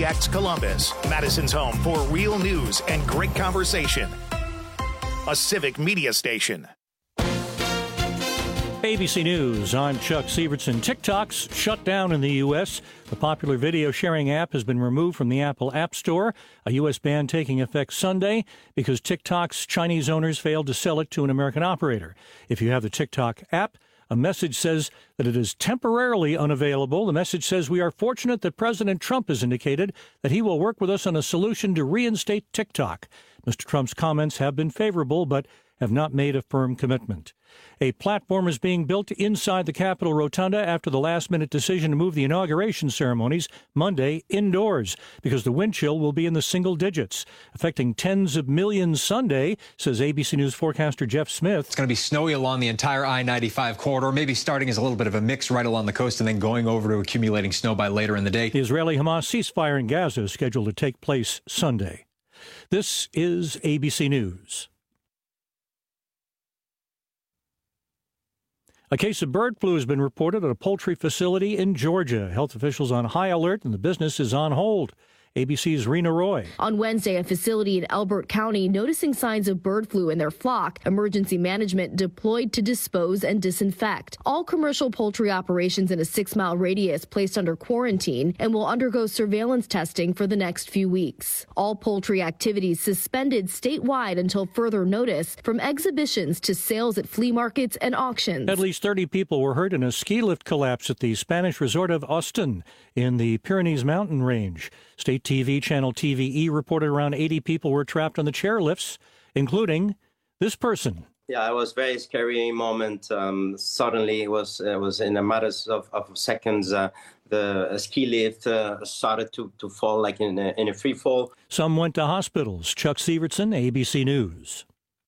KPTX Columbus, Madison's home for real news and great conversation. A civic media station. ABC News, I'm Chuck Sievertson. TikTok's shut down in the U.S. The popular video sharing app has been removed from the Apple App Store, a U.S. ban taking effect Sunday because TikTok's Chinese owners failed to sell it to an American operator. If you have the TikTok app, a message says that it is temporarily unavailable. The message says we are fortunate that President Trump has indicated that he will work with us on a solution to reinstate TikTok. Mr. Trump's comments have been favorable, but have not made a firm commitment. A platform is being built inside the Capitol Rotunda after the last-minute decision to move the inauguration ceremonies Monday indoors because the wind chill will be in the single digits, affecting tens of millions Sunday, says ABC News forecaster Jeff Smith. It's going to be snowy along the entire I-95 corridor, maybe starting as a little bit of a mix right along the coast and then going over to accumulating snow by later in the day. The Israeli-Hamas ceasefire in Gaza is scheduled to take place Sunday. This is ABC News. A case of bird flu has been reported at a poultry facility in Georgia. Health officials on high alert and the business is on hold. ABC's Rena Roy. On Wednesday, a facility in Elbert County noticing signs of bird flu in their flock. Emergency management deployed to dispose and disinfect. All commercial poultry operations in a 6-mile radius placed under quarantine and will undergo surveillance testing for the next few weeks. All poultry activities suspended statewide until further notice, from exhibitions to sales at flea markets and auctions. At least 30 people were hurt in a ski lift collapse at the Spanish resort of Austin in the Pyrenees mountain range. State TV channel TVE reported around 80 people were trapped on the chairlifts, including this person. Yeah, it was a very scary moment. Suddenly, it was in a matter of seconds. The ski lift started to fall like in a free fall. Some went to hospitals. Chuck Sievertson, ABC News.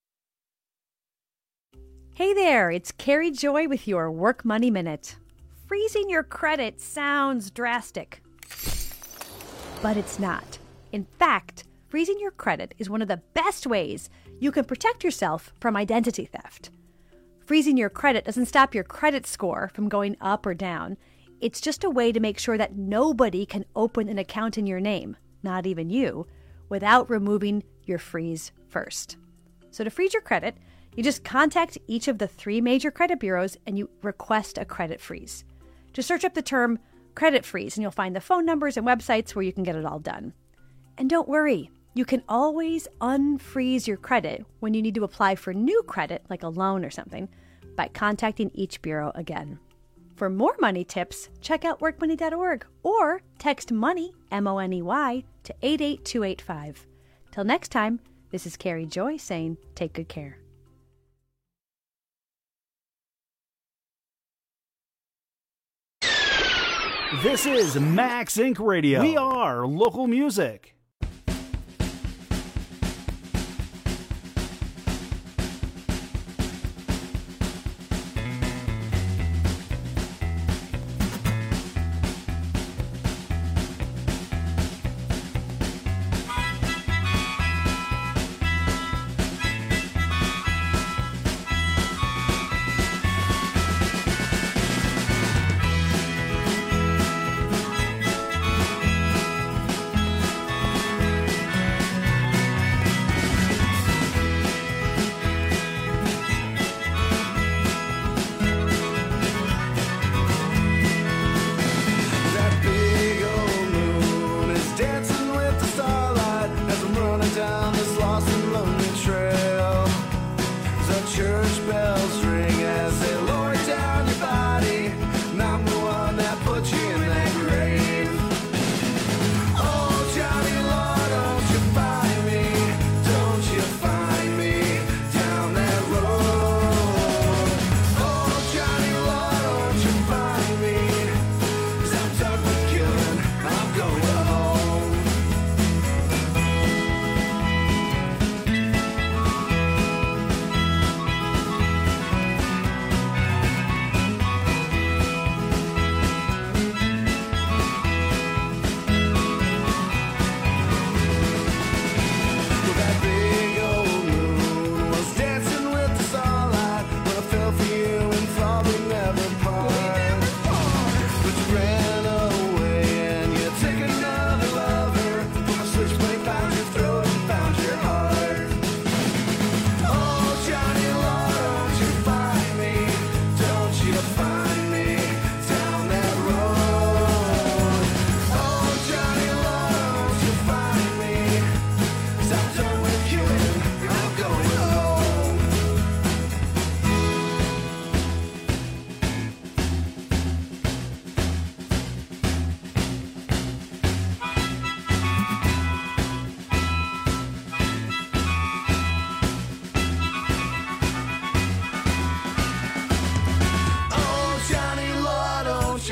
Hey there, it's Carrie Joy with your Work Money Minute. Freezing your credit sounds drastic, but it's not. In fact, freezing your credit is one of the best ways you can protect yourself from identity theft. Freezing your credit doesn't stop your credit score from going up or down. It's just a way to make sure that nobody can open an account in your name, not even you, without removing your freeze first. So to freeze your credit, you just contact each of the 3 major credit bureaus and you request a credit freeze. Just search up the term credit freeze and you'll find the phone numbers and websites where you can get it all done. And don't worry, you can always unfreeze your credit when you need to apply for new credit, like a loan or something, by contacting each bureau again. For more money tips, check out workmoney.org or text MONEY, M-O-N-E-Y, to 88285. Till next time, this is Carrie Joy saying take good care. This is Max Inc. Radio. We are local music.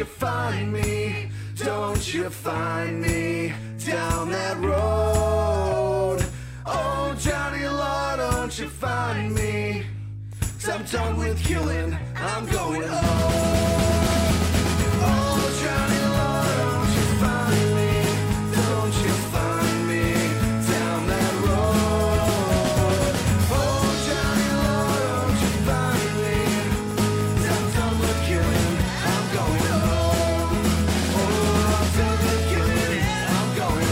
you find me, don't you find me down that road. Oh, Johnny Law, don't you find me, 'cause I'm done with killing, I'm going home. Oh, Johnny Law, don't you find me, don't you find me down that road. Oh, Johnny Law, don't you find me, 'cause I'm done with killing, I'm going home. Oh, I'm done with killing, I'm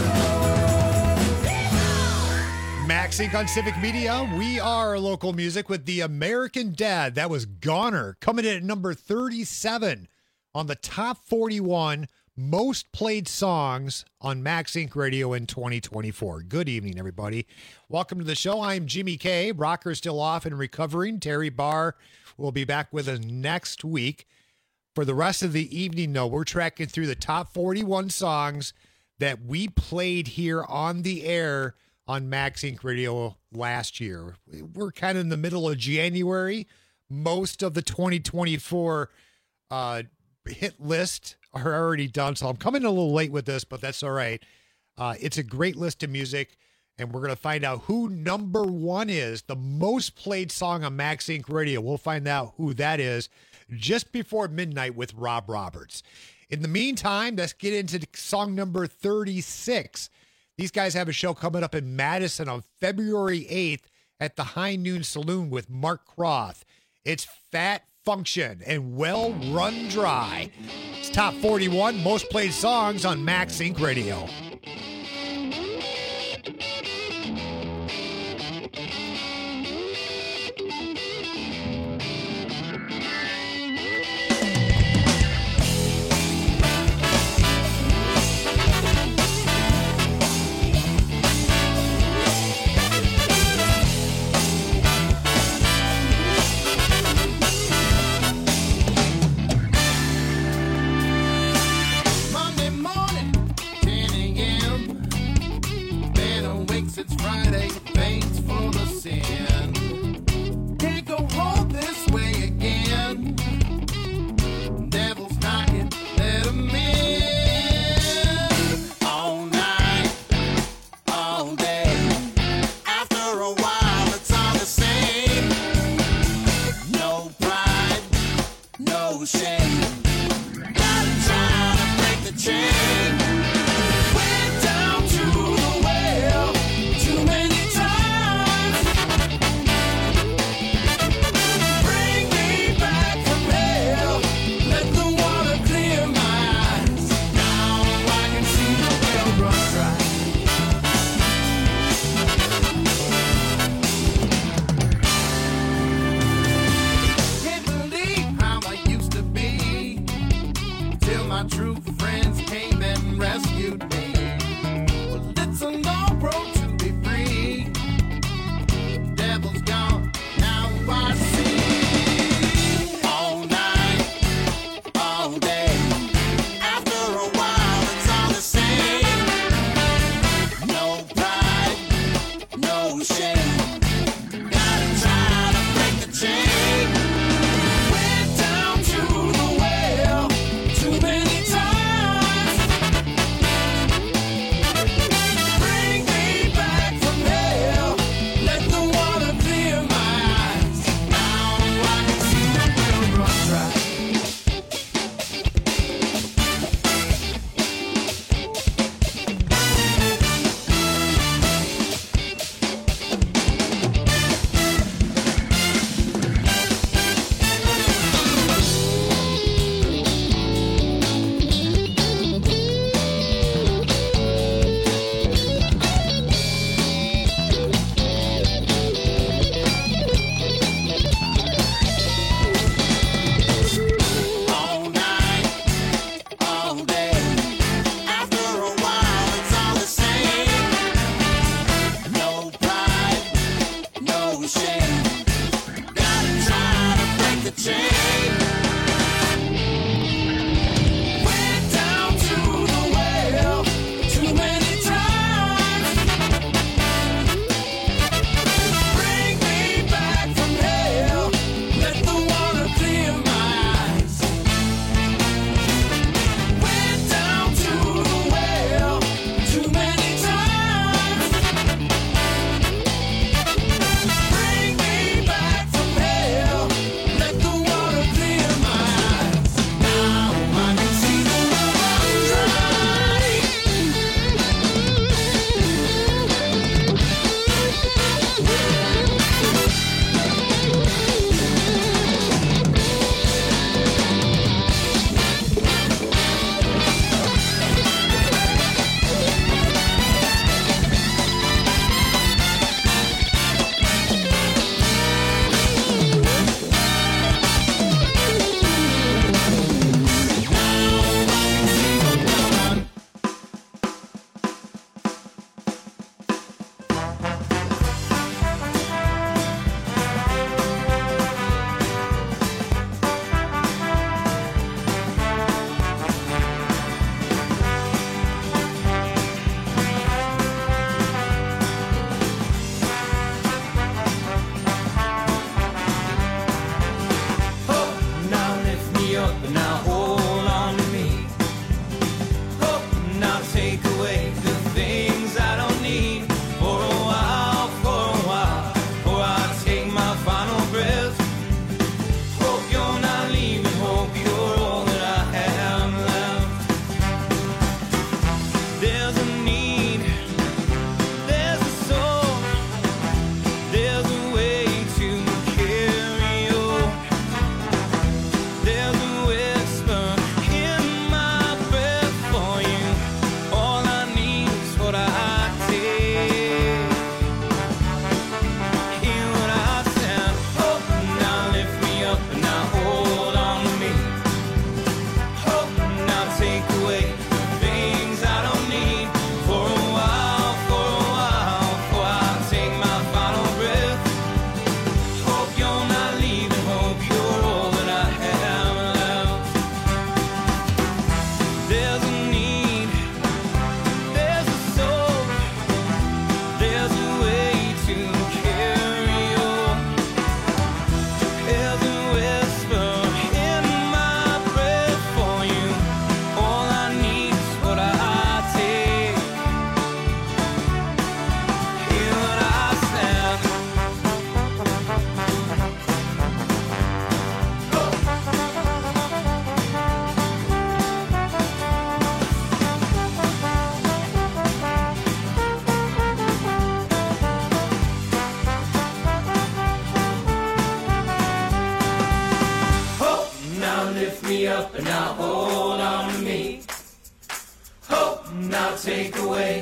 going home. Max Inc. on Civic Media. We are local music with The American Dad. That was Goner, coming in at number 37 on the top 41 most played songs on Max Inc. Radio in 2024. Good evening, everybody. Welcome to the show. I'm Jimmy K. Rocker's still off and recovering. Terry Barr will be back with us next week. For the rest of the evening, though, we're tracking through the top 41 songs that we played here on the air on Max Inc. Radio last year. We're kind of in the middle of January. Most of the 2024 hit list are already done, so I'm coming a little late with this, but that's all right. It's a great list of music, and we're going to find out who number one is, the most played song on Max Inc. Radio. We'll find out who that is just before midnight with Rob Roberts. In the meantime, let's get into song number 36. These guys have a show coming up in Madison on February 8th at the High Noon Saloon with Mark Croft. It's Fat Function and Well Run Dry. It's top 41 most played songs on Max Inc. Radio. Monday morning, 10 a.m.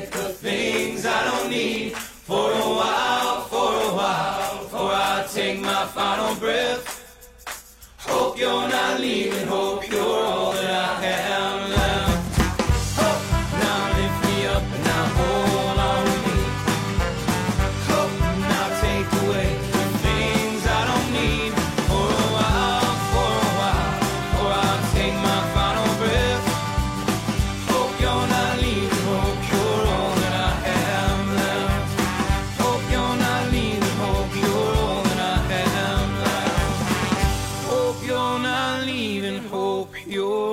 get the things I don't need for a while, before I take my final breath. Hope you're not leaving, hope you're all that I have left. Hope now lift me up and now hold on to me. Hope now take away the things I don't need for a while, before I take my final breath. Hope you're not leaving, hope you're all that I have left. Hope you're not leaving, hope you're all that I have left. Hope you're not leaving, hope you're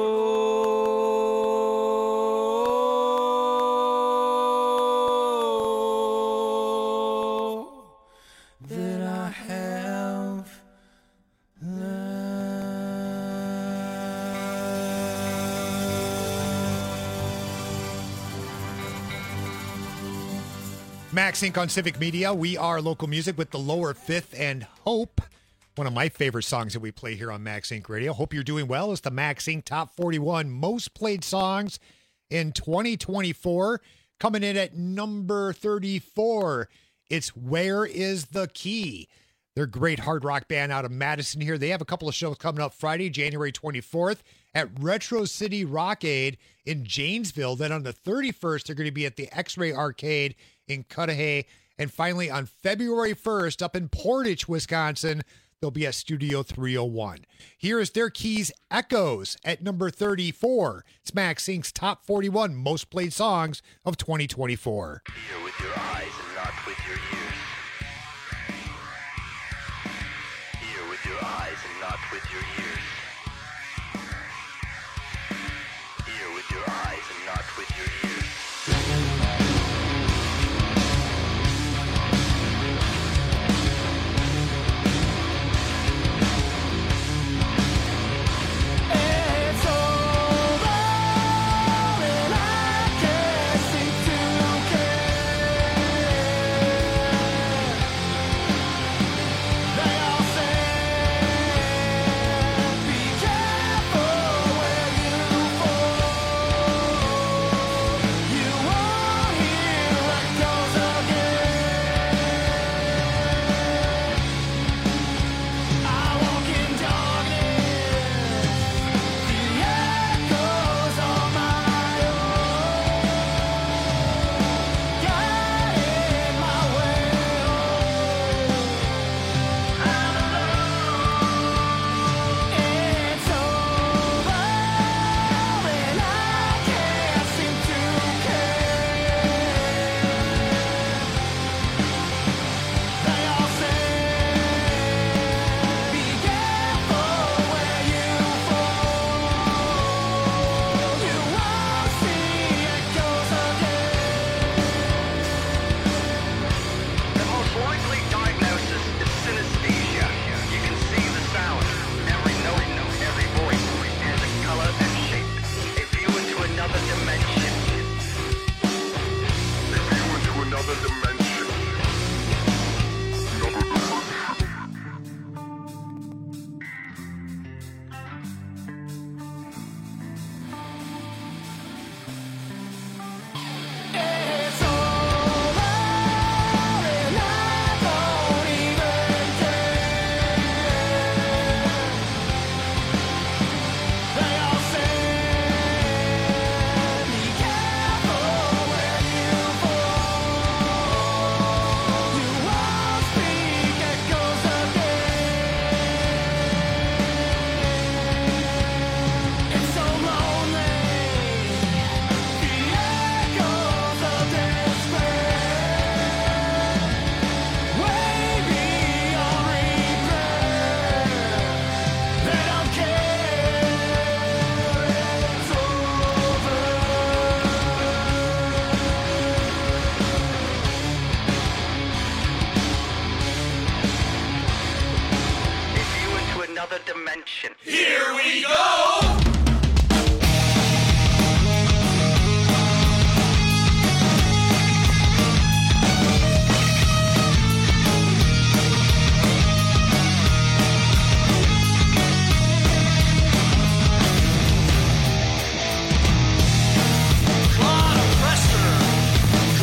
that I have Max Inc. on Civic Media. We are local music with the Lower Fifth and Hope. One of my favorite songs that we play here on Max Inc. Radio. Hope you're doing well. It's the Max Inc. Top 41 most played songs in 2024. Coming in at number 34, it's Where Is the Key? They're a great hard rock band out of Madison here. They have a couple of shows coming up Friday, January 24th at Retro City Rockade in Janesville. Then on the 31st, they're going to be at the X-Ray Arcade in Cudahy. And finally, on February 1st, up in Portage, Wisconsin, they'll be at Studio 301. Here is their Keys Echoes at number 34. It's Max Inc.'s Top 41 most played songs of 2024. Hear with your eyes and not with your ears. Hear with your eyes and not with your ears. Hear with your eyes and not with your ears. It's over and I can't seem to care. They all say, be careful where you fall. You won't hear echoes again. I walk in darkness. The echoes on my own, guiding my way home. I'm alone. It's over and I can't seem to care. They all say, be careful where you fall. You won't see echoes again. The most likely diagnosis is synesthesia. You can see the sound, every note, every voice, and the color and shape. A view into another dimension. A view into another dimension. It's over and I don't even care. They all say, be careful where you fall. You won't speak echoes again. It's so lonely. The echoes of despair, way beyond repair. They don't care. It's over. A view into another dimension. Here we go. Lot of pressure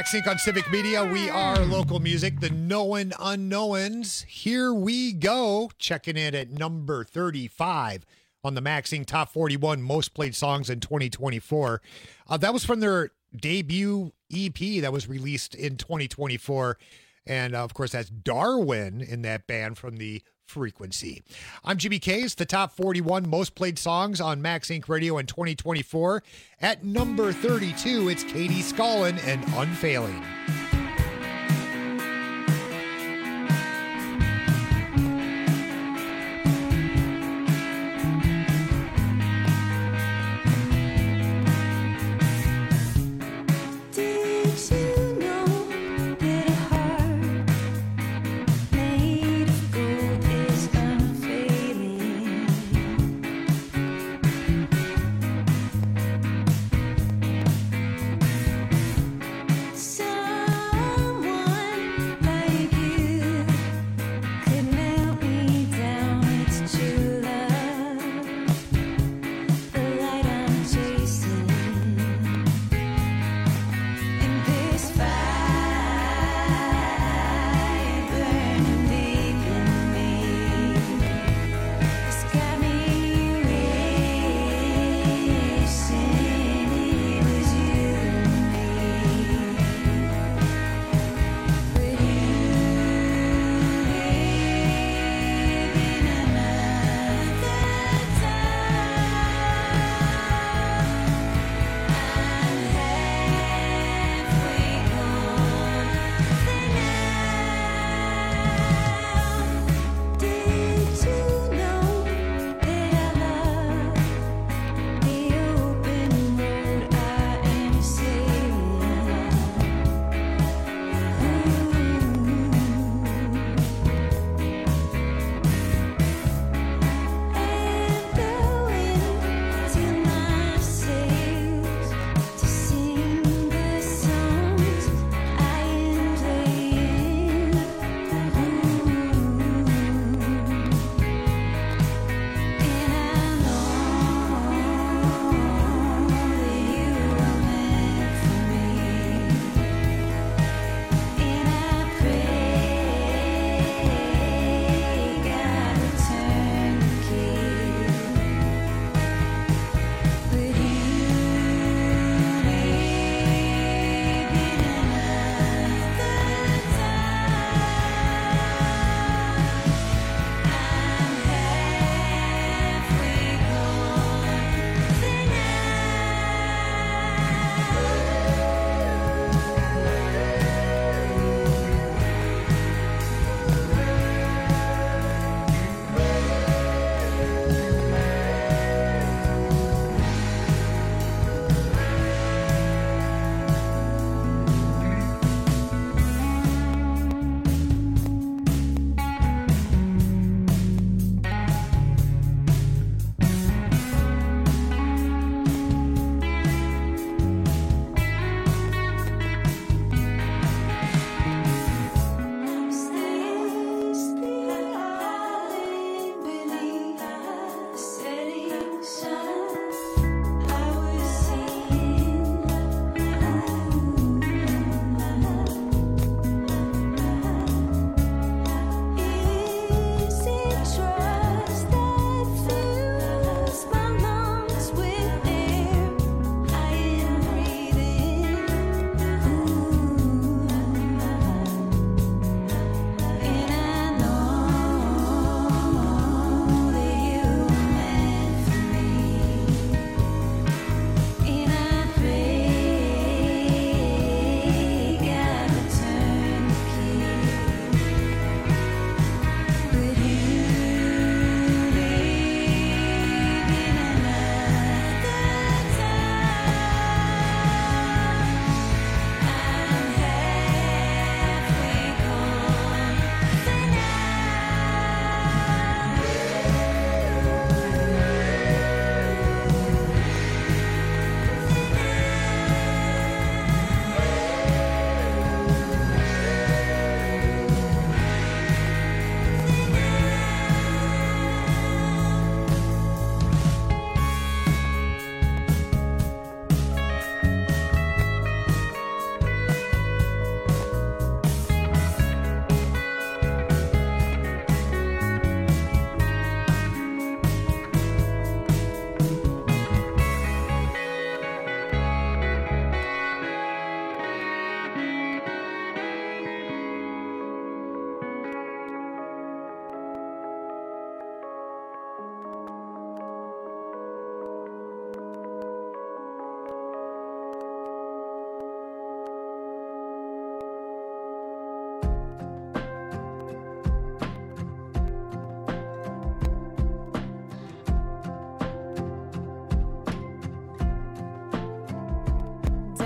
Max Inc. on Civic Media. We are local music, the known unknowns. Here we go. Checking in at number 35 on the Max Inc. Top 41 Most Played Songs in 2024. That was from their debut EP that was released in 2024. And, of course, that's Darwin in that band from the Frequency. I'm Jimmy Case, the top 41 most played songs on Max Inc. Radio in 2024. At number 32, it's Katie Scullin and Unfailing. Some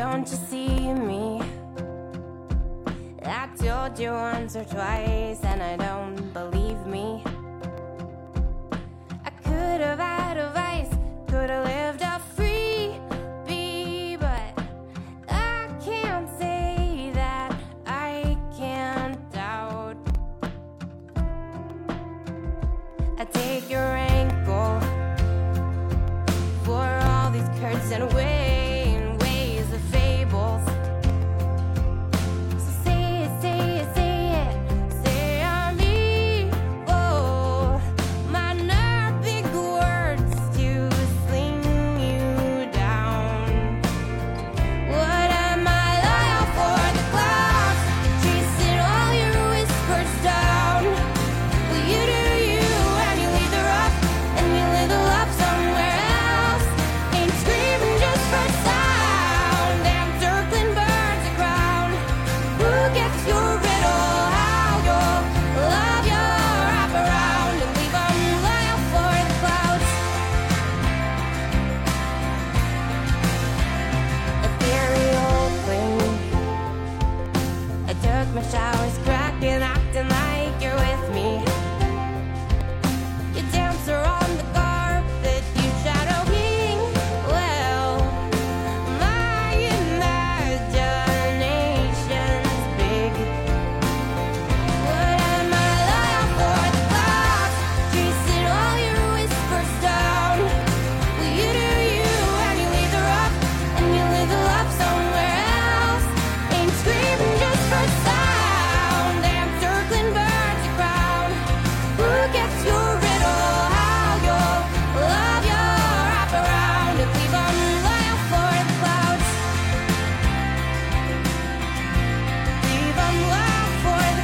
don't you see me? I told you once or twice and I don't believe me. I could have had advice, could have lived a free bee, but I can't say that I can't doubt. I take your ankle for all these curts and ways of fables. So say it, say it, say it, say I'm evil. My nerve big words to sling you down. What am I loyal for? The clouds chasing all your whispers down. Well, you do you and you leave the rough and you live the love somewhere else. Ain't screaming just for sound. Damn circling birds of crown. Who gets your riddle? How you'll love your wrap around and leave 'em loyal for the clouds. Ethereal thing. I took my showers cracking, acting like you're with me. You dance around the carpet, you shadowing. Well, my imagination's big. What am I loyal for? The clouds chasing all your whispers down. Well, you do you and you leave the rough and you live the love somewhere else. Ain't screaming just for sound. Damn circling birds of crown. Who gets your riddle? How you'll love your wrap around and leave 'em loyal for the clouds. Leave 'em loyal for the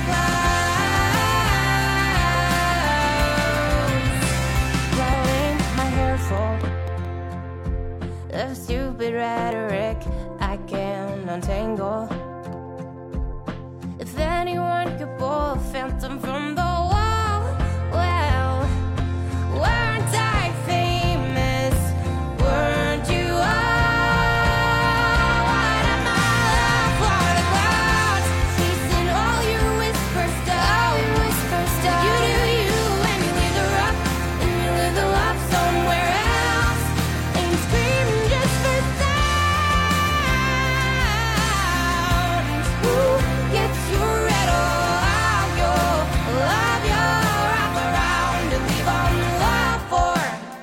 clouds. Blowing my hair full of stupid rhetoric I can't untangle. If anyone could pull a phantom from the wall, well, weren't I famous? Weren't you all? What am I for the clouds? Chasing all your whispers down. You do you and you leave the rough and you live the love somewhere else. Ain't screaming just for sound. Who gets your riddle? How you'll love your wrap around and leave 'em loyal for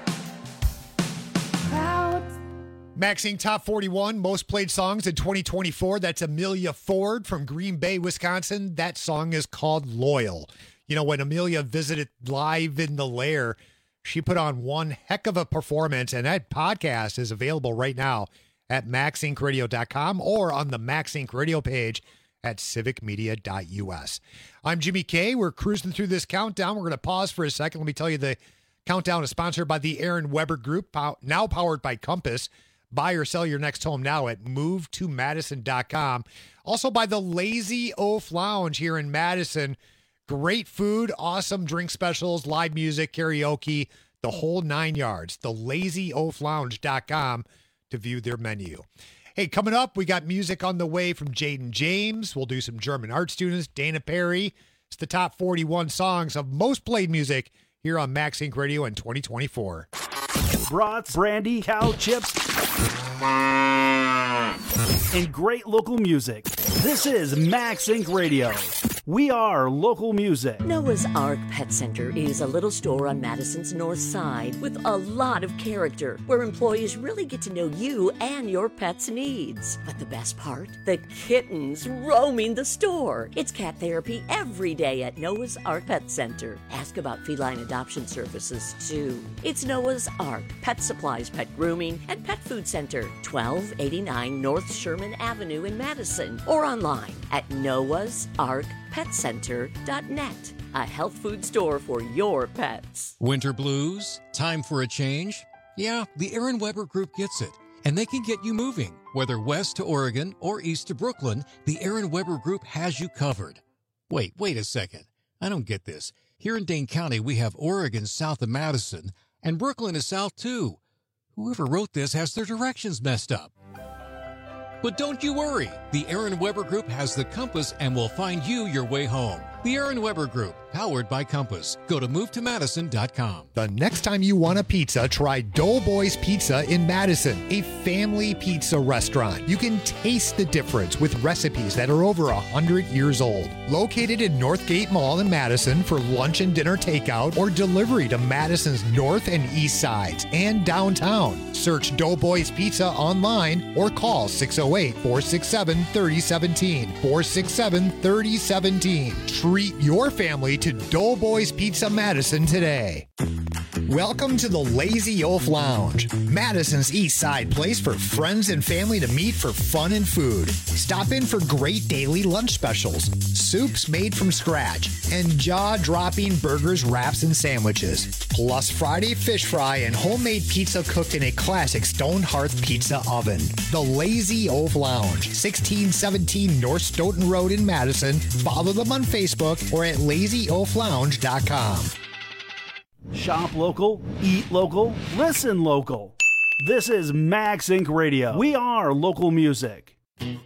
clouds. Maxing Top 41 most played songs in 2024. That's Amelia Ford from Green Bay, Wisconsin. That song is called Loyal. You know, when Amelia visited Live in the Lair, she put on one heck of a performance, and that podcast is available right now at maxincradio.com or on the Max Inc. radio page at civicmedia.us. I'm Jimmy K. We're cruising through this countdown. We're going to pause for a second. Let me tell you, the countdown is sponsored by the Aaron Weber Group, now powered by Compass. Buy or sell your next home now at movetomadison.com. Also by the Lazy Oaf Lounge here in Madison. Great food, awesome drink specials, live music, karaoke, the whole 9 yards. The LazyOafLounge.com to view their menu. Hey, coming up, we got music on the way from Jaden James. We'll do some German art students, Dana Perry. It's the top 41 songs of most played music here on Max Inc. Radio in 2024. Brats, brandy, cow chips, and great local music. This is Max Inc. Radio. We are local music. Noah's Ark Pet Center is a little store on Madison's north side with a lot of character, where employees really get to know you and your pet's needs. But the best part? The kittens roaming the store. It's cat therapy every day at Noah's Ark Pet Center. Ask about feline adoption services, too. It's Noah's Ark Pet Supplies, Pet Grooming, and Pet Food Center, 1289 North Sherman Avenue in Madison, or online at noahsarkpetcenter.net. A health food store for your pets. Winter blues? Time for a change? Yeah, the Aaron Weber Group gets it. And they can get you moving. Whether west to Oregon or east to Brooklyn, the Aaron Weber Group has you covered. Wait a second. I don't get this. Here in Dane County, we have Oregon south of Madison, and Brooklyn is south too. Whoever wrote this has their directions messed up. But don't you worry. The Aaron Weber Group has the compass and will find you your way home. The Aaron Weber Group, powered by Compass. Go to movetomadison.com. The next time you want a pizza, try Doughboys Pizza in Madison, a family pizza restaurant. You can taste the difference with recipes that are over 100 years old. Located in Northgate Mall in Madison for lunch and dinner takeout or delivery to Madison's north and east sides and downtown. Search Doughboys Pizza online or call 608-467-3017. 467-3017. Treat your family to Doughboys Pizza Madison today. Welcome to the Lazy Oaf Lounge, Madison's East Side place for friends and family to meet for fun and food. Stop in for great daily lunch specials, soups made from scratch, and jaw-dropping burgers, wraps, and sandwiches. Plus Friday fish fry and homemade pizza cooked in a classic stone hearth pizza oven. The Lazy Oaf Lounge, 1617 North Stoughton Road in Madison. Follow them on Facebook or at lazyoaflounge.com. Shop local, eat local, listen local. This is Max Inc. Radio. We are local music.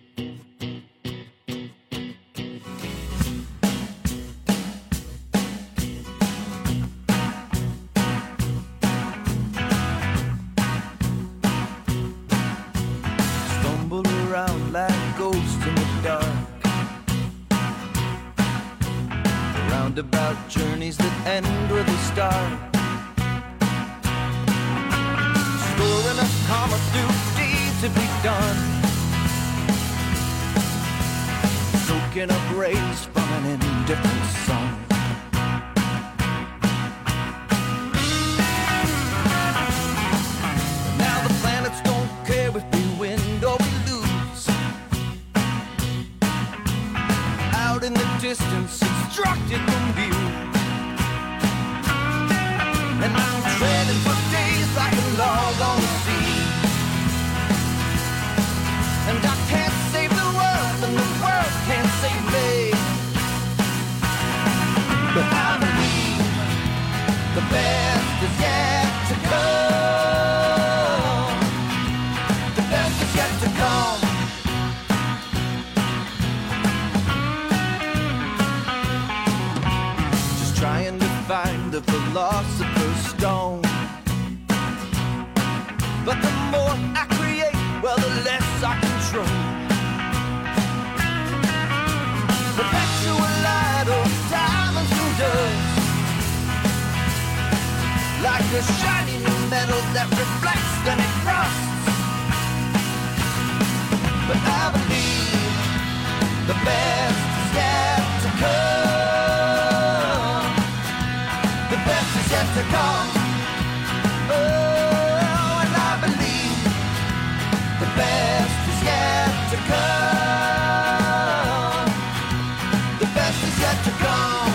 Stumble around like ghosts in the dark. Roundabout journeys that end where they start. Storing up karma through deeds to be done. Soaking up rays from an indifferent sun. Now the planets don't care if we win or we lose. Out in the distance, obstructed from view. And I'm treading for days like a log on the sea. And I can't save the world, and the world can't save me. But I believe the best is yet to come. The best is yet to come. Trying to find the philosopher's stone. But the more I create, well, the less I control. Perpetual light or diamonds and dust, like a shiny new metal that reflects then it rusts. But I believe the best is yet to come. Yet to come. Oh, and I believe the best is yet to come. The best is yet to come.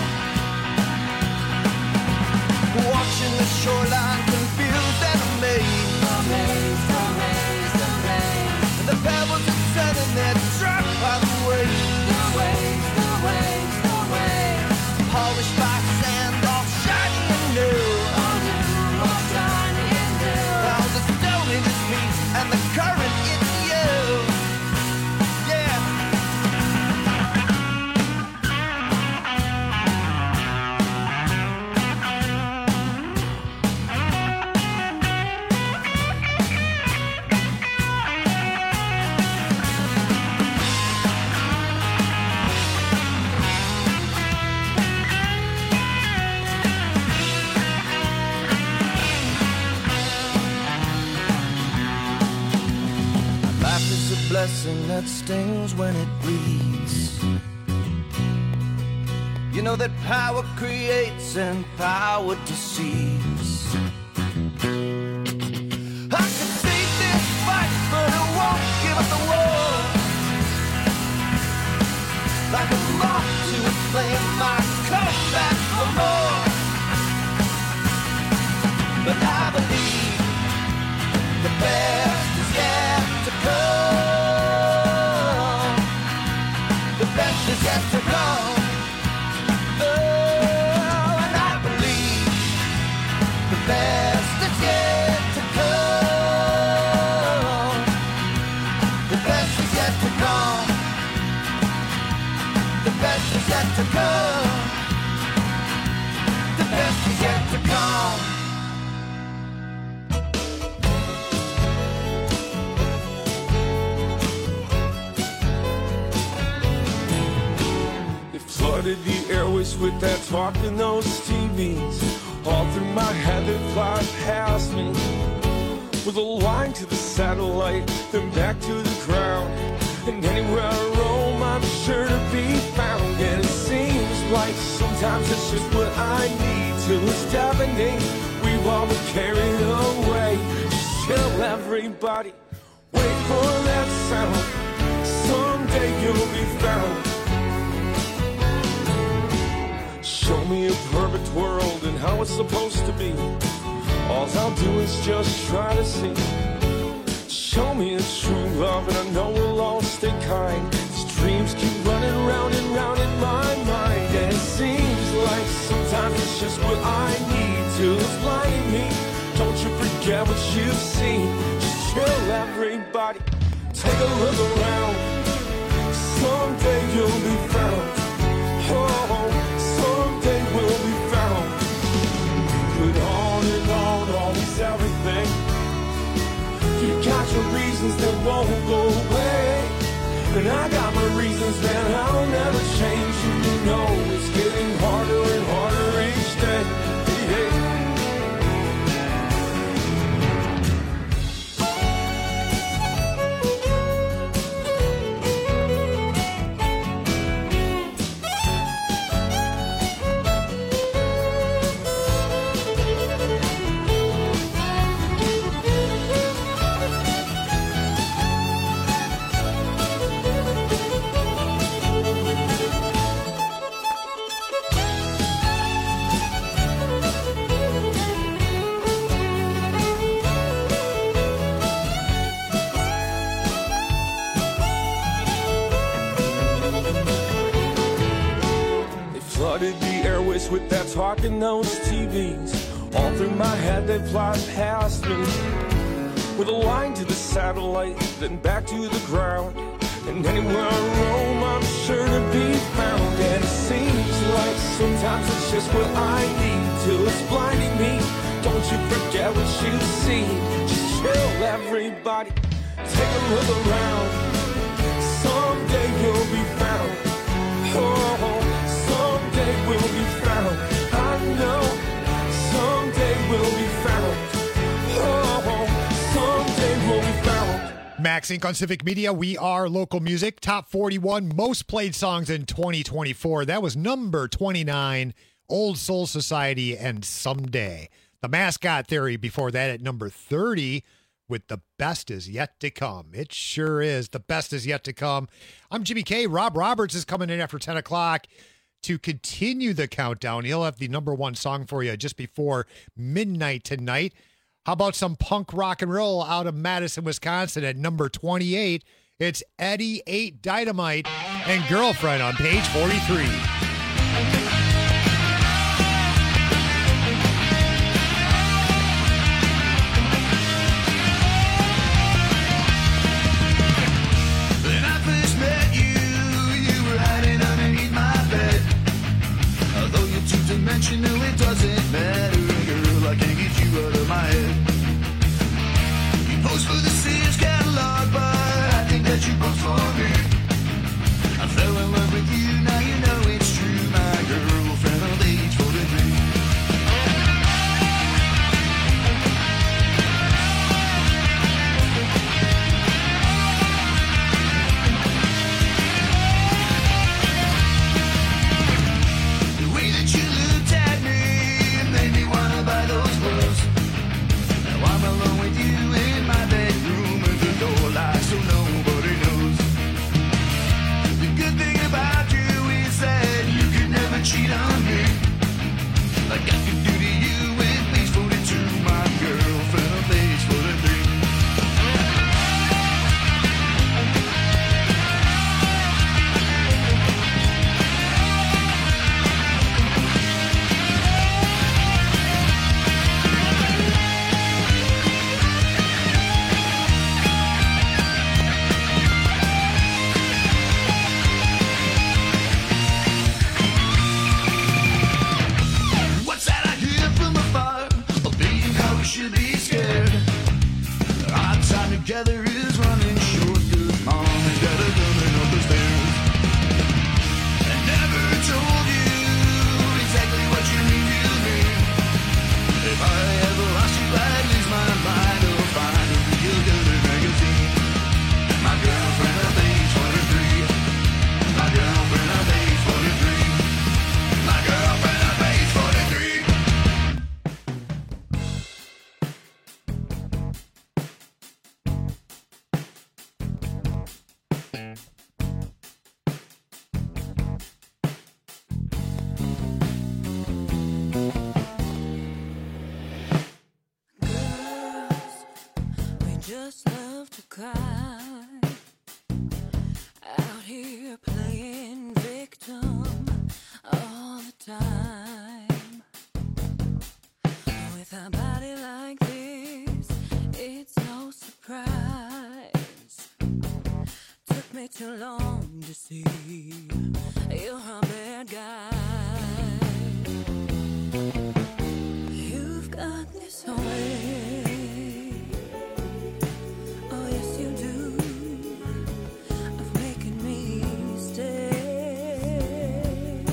Watching the shoreline confused and amazed. Amazed, amazed, amazed. And the pebbles are sending their track by the waves. The waves, the waves, the waves. Polished by sand, all shiny and new. All new, all shiny and new. Now the stone is me and the current is you. Yeah. Life is a blessing that stings when it bleeds. You know that power creates and power deceives. I could see this fight, but I won't give up the war. Like a moth to a flame, I come back for more. But I believe the best is yet to come. The best is yet to come. Oh, and I believe the best is yet to come. The best is yet airways with that talk in those TVs. All through my head they fly past me. With a line to the satellite, then back to the ground. And anywhere I roam, I'm sure to be found. And it seems like sometimes it's just what I need. Till it's deafening, we've all been carried away. Just chill, everybody, wait for that sound. Someday you'll be found. Show me a perfect world and how it's supposed to be. All I'll do is just try to see. Show me a true love and I know we'll all stay kind. These dreams keep running round and round in my mind. And it seems like sometimes it's just what I need till it's blinding me. Don't you forget what you've seen. Just chill, everybody, take a look around. Someday you'll be found. Oh, someday we'll be found. Put on and on, always everything. You got your reasons that won't go away, and I got my reasons that I'll never change. You know it's getting harder and harder each day. Flooded the airways with that talk in those TVs. All through my head they fly past me. With a line to the satellite, then back to the ground. And anywhere I roam, I'm sure to be found. And it seems like sometimes it's just what I need till it's blinding me. Don't you forget what you see. Just chill, everybody, take a look around. Someday you'll be found. Oh, someday we'll be found. I know someday we'll be found. Oh, someday we'll be found. Max Inc. on Civic Media. We are local music. Top 41 most played songs in 2024. That was number 29, Old Soul Society and Someday. The Mascot Theory before that at number 30 with The Best Is Yet to Come. It sure is. The best is yet to come. I'm Jimmy K. Rob Roberts is coming in after 10 o'clock to continue the countdown. He'll have the number one song for you just before midnight tonight. How about some punk rock and roll out of Madison, Wisconsin at number 28? It's Eddie 8 Dynamite and Girlfriend on page 43. Dimensional, it doesn't matter, girl, I can't get you out of my head. You post for the Sears catalog, but I think that you post for me. I fell in love with you, now you know it's true, my girlfriend of age 43. So nobody knows. The good thing about cry. Out here playing victim all the time. With a body like this, it's no surprise. Took me too long to see you're a bad guy. You've got this way, oh yes you do, of making me stay.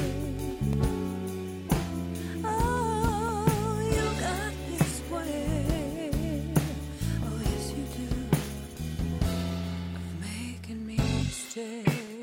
Oh, you got this way, oh yes you do, of making me stay.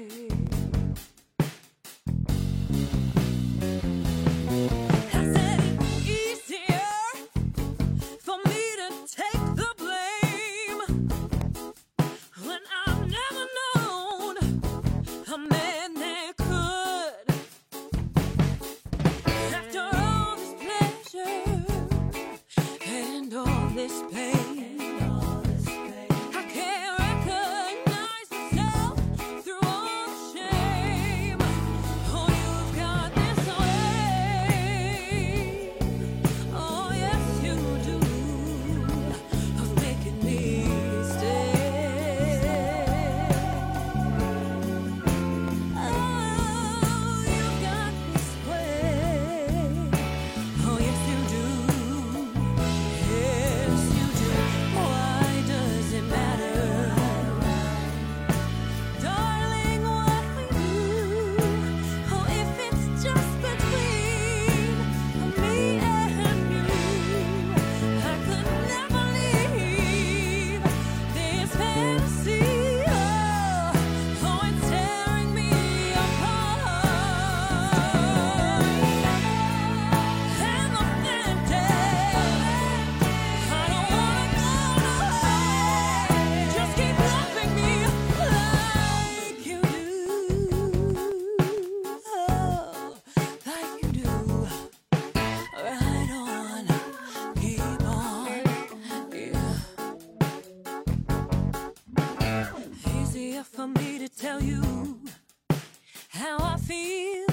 For me to tell you how I feel,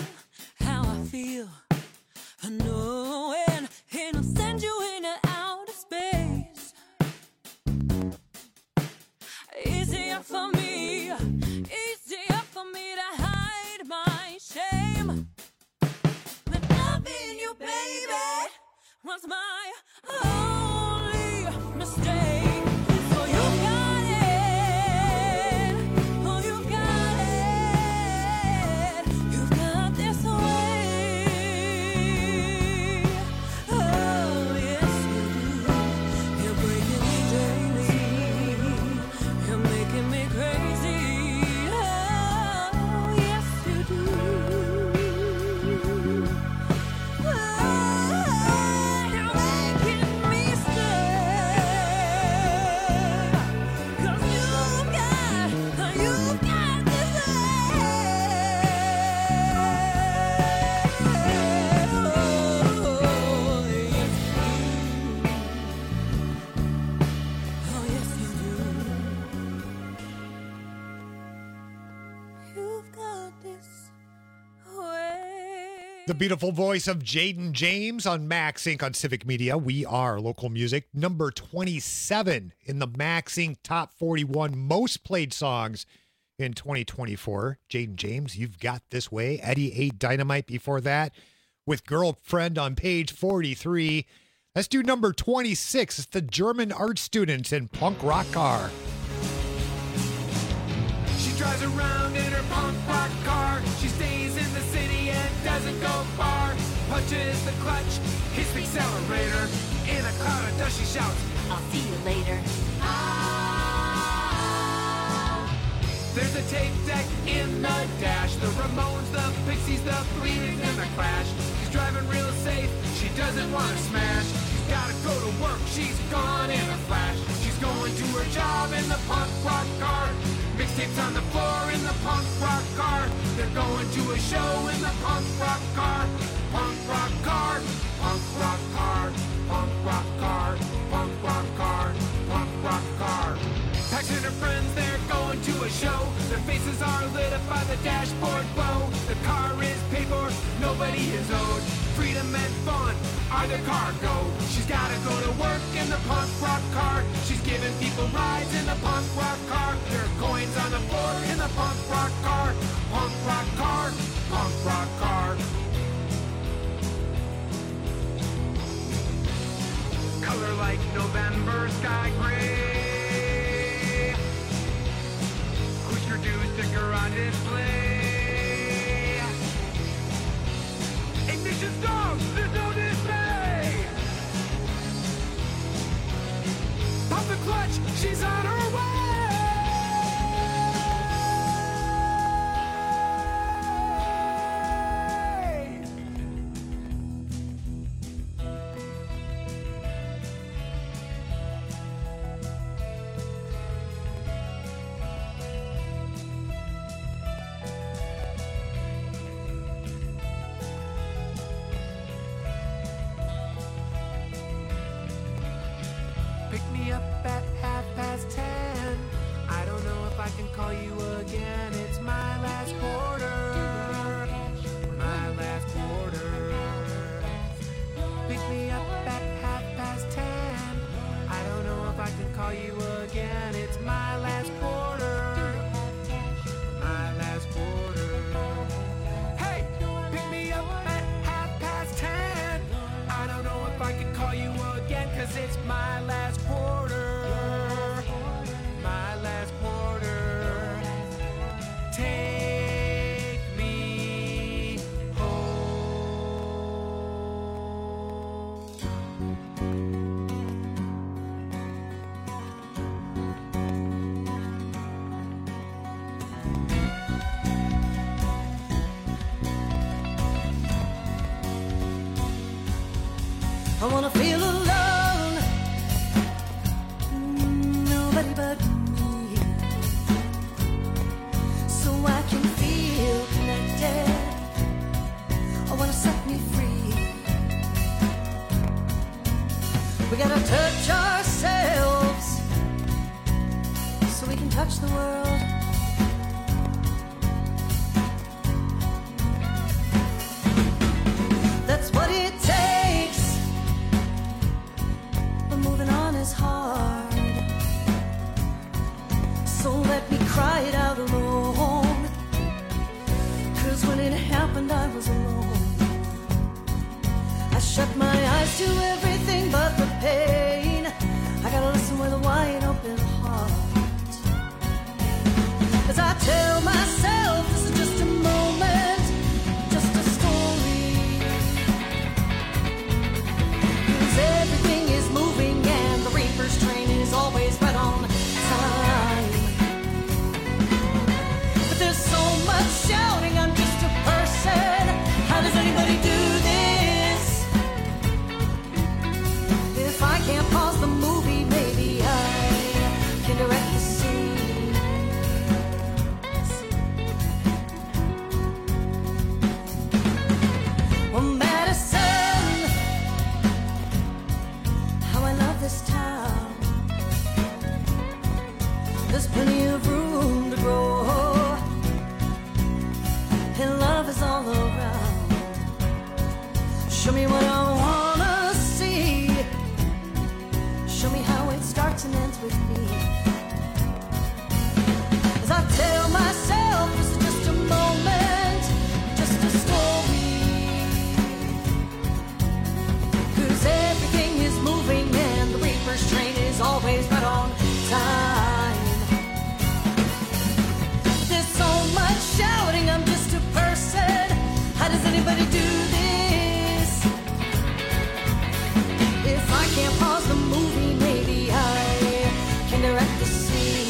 knowing he'll send you into outer space. Easier for me to hide my shame. But loving you, baby, was my only mistake. So you got it. The beautiful voice of Jaden James on Max Inc. on Civic Media. We are local music. Number 27 in the Max Inc. Top 41 most played songs in 2024. Jaden James, You've Got This Way. Eddie 8 Dynamite before that with Girlfriend on page 43. Let's do number 26. It's the German art students in Punk Rock Car. She drives around in her punk rock car. She stays in the city and doesn't go far. Punches the clutch, hits the accelerator. In a cloud of dust she shouts, I'll see you later. There's a tape deck in the dash. The Ramones, the Pixies, the Bleeding, and the Clash. She's driving real safe, she doesn't want to smash. She's gotta go to work, she's gone in a flash. She's going to her job in the punk rock car. Mixtapes on the floor in the punk rock car. They're going to a show in the punk rock car. Punk rock car, punk rock car, punk rock car, punk rock car, punk rock car. Packs in her by the cargo. She's gotta go to work in the punk rock car. She's giving people rides in the punk rock car. There are coins on the floor in the punk rock car. Punk rock car, punk rock car. Color like November sky gray. Husker Du sticker on display. Ignition stone, there's no dismay. Pop the clutch, she's on her way. Pick me up at 10:30. I don't know if I can call you again. It's my last quarter. My last quarter. Pick me up at 10:30. I don't know if I can call you again. It's my last quarter. My last quarter. Hey, pick me up at 10:30. I don't know if I can call you again, 'cause it's my last quarter. My last quarter. Take me I wanna feel alone, nobody but me, so I can feel connected. I wanna set me free. We gotta touch ourselves so we can touch the world. That's what it takes. But moving on is hard, so let me cry it out alone. 'Cause when it happened I was alone. I shut my eyes to everything but the pain. I gotta listen with a wide open heart, 'cause I tell myself this is just a moment, just a story. 'Cause everything is moving and the Reaper's train is always right on time. But there's so much shouting, I'm just a person. How does anybody do this? If I can't pause the movie, maybe I can direct the scene. Well, Madison, how I love this town. There's plenty of room to grow, and love is all around. Show me what I wanna see. Show me how it starts and ends with me. As I tell myself this is just a moment, just a story. 'Cause everything is moving and the Reaper's train is always right on time. There's so much shouting, I'm just a person. How does anybody do this? If I can't pause the movie, maybe I can direct the scene.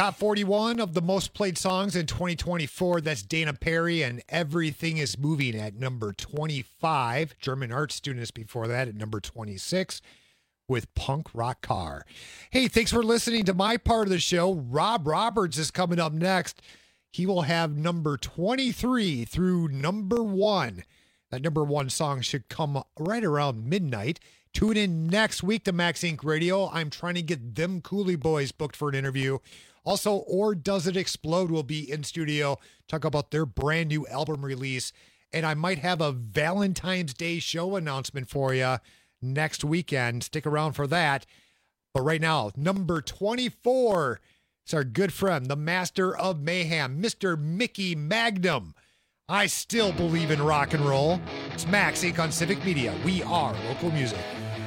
top 41 of the most played songs in 2024. That's Dana Perry and Everything is Moving at number 25. German art students before that at number 26 with Punk Rock Car. Hey, thanks for listening to my part of the show. Rob Roberts is coming up next. He will have number 23 through number 1. That number 1 song should come right around midnight. Tune in next week to Max Inc. Radio. I'm trying to get them Cooley Boys booked for an interview. Also, Or Does It Explode will be in studio, talk about their brand new album release. And I might have a Valentine's Day show announcement for you next weekend. Stick around for that. But right now, number 24 is our good friend, the master of mayhem, Mr. Mickey Magnum. I still believe in rock and roll. It's Max Inc. on Civic Media. We are local music.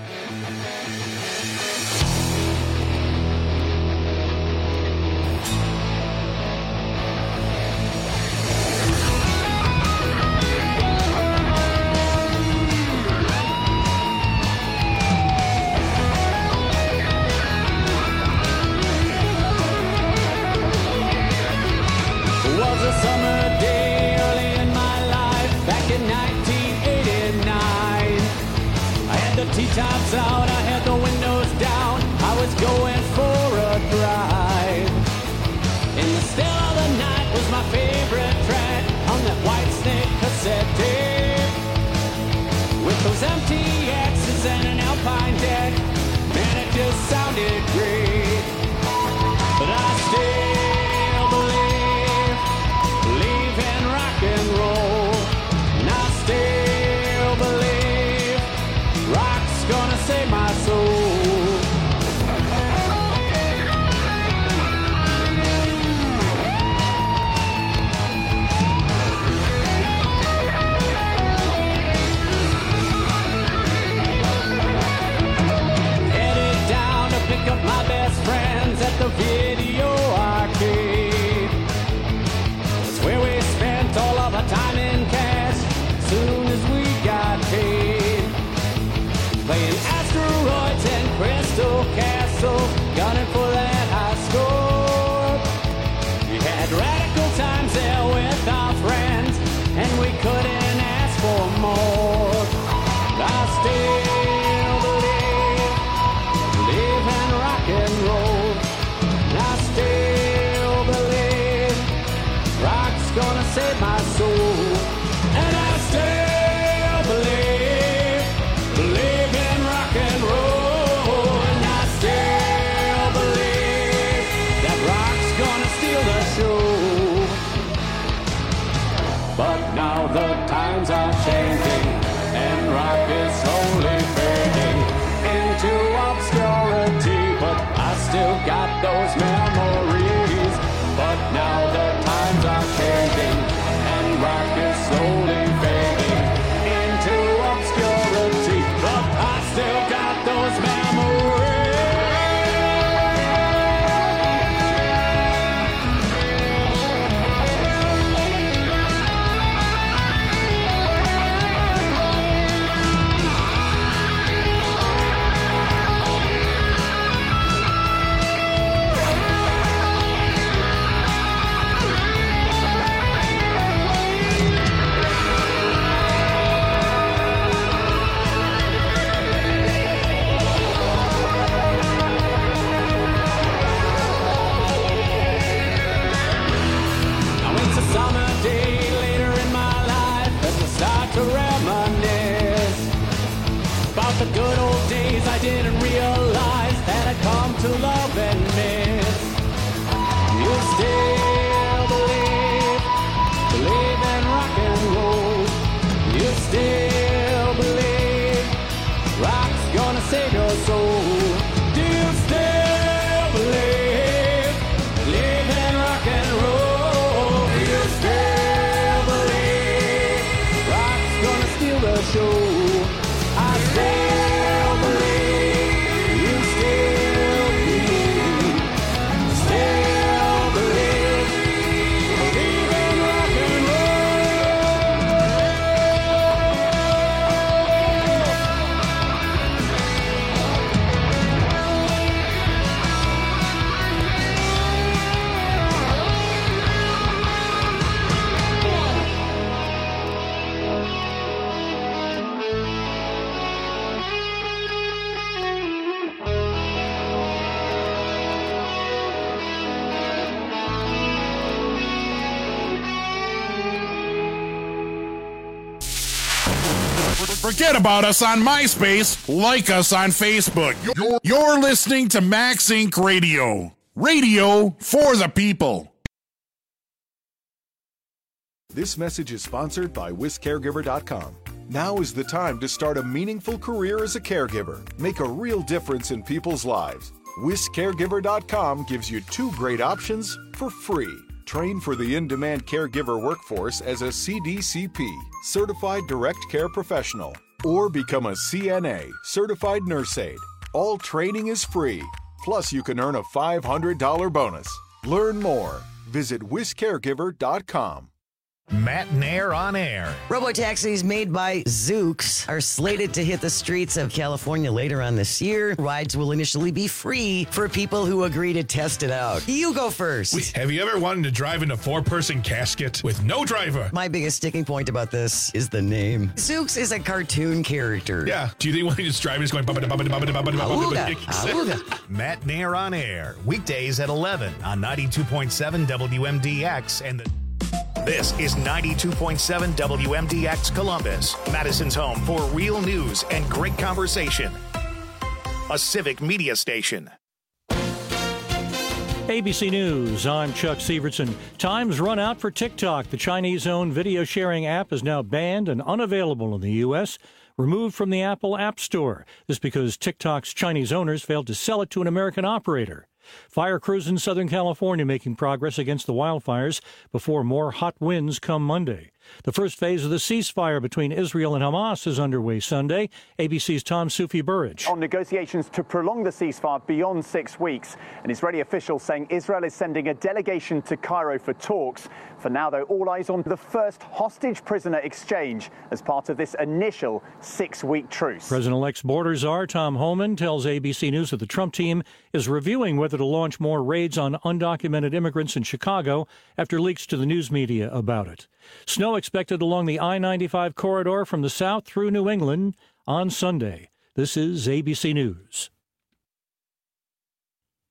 T-tops out, I had the windows down, I was going for a drive. In the still of the night was my favorite track on that White Snake cassette tape. With those empty X's and an Alpine deck, man, it just sounded great. But I still believe in rock and roll. And I still believe rock's gonna save my soul. Headed down to pick up my best friends at the video arcade. It's where we spent all of our time in cash soon as we got paid. Playing asteroids and Crystal Castle, gunning for that high score. We had radical times there with our friends, and we couldn't ask for more. I still believe in rock and roll. And I still believe rock's gonna save my soul. And I still believe in rock and roll. And I still believe that rock's gonna steal the show. But now the times are changing, and rock is slowly fading into obscurity. But I still got those memories. But now the times are changing, and rock is slowly fading into obscurity. But I still got those memories. Now it's a summer day later in my life as I start to reminisce about the good old days I didn't realize that I'd come to love and miss. You still believe in rock and roll. You still believe rock's gonna save your soul. Do you still believe in rock and roll? Do you still believe rock's gonna steal the show? I still believe, you still believe in rock and roll. Forget about us on MySpace. Like us on Facebook. You're listening to Max Inc. Radio. Radio for the people. This message is sponsored by WisCaregiver.com. Now is the time to start a meaningful career as a caregiver. Make a real difference in people's lives. WisCaregiver.com gives you 2 great options for free. Train for the in-demand caregiver workforce as a CDCP, Certified Direct Care Professional, or become a CNA, Certified Nurse Aide. All training is free. Plus, you can earn a $500 bonus. Learn more. Visit WisCaregiver.com. Matt Nair on air. Robotaxis made by Zoox are slated to hit the streets of California later on this year. Rides will initially be free for people who agree to test it out. You go first. Have you ever wanted to drive in a 4-person casket with no driver? My biggest sticking point about this is the name. Zoox is a cartoon character. Yeah. Do you think when he just driving is going Matt Nair on air. Weekdays at 11 on 92.7 WMDX and the... This is 92.7 WMDX Columbus, Madison's home for real news and great conversation. A civic media station. ABC News, I'm Chuck Severson. Time's run out for TikTok. The Chinese-owned video sharing app is now banned and unavailable in the U.S., removed from the Apple App Store. This because TikTok's Chinese owners failed to sell it to an American operator. Fire crews in Southern California making progress against the wildfires before more hot winds come Monday. The first phase of the ceasefire between Israel and Hamas is underway Sunday. ABC's Tom Sufi-Burridge. On negotiations to prolong the ceasefire beyond 6 weeks. An Israeli official saying Israel is sending a delegation to Cairo for talks. For now, though, all eyes on the first hostage-prisoner exchange as part of this initial 6-week truce. President-elect's border czar Tom Homan tells ABC News that the Trump team is reviewing whether to launch more raids on undocumented immigrants in Chicago after leaks to the news media about it. Snow expected along the I-95 corridor from the south through New England on Sunday. This is ABC News.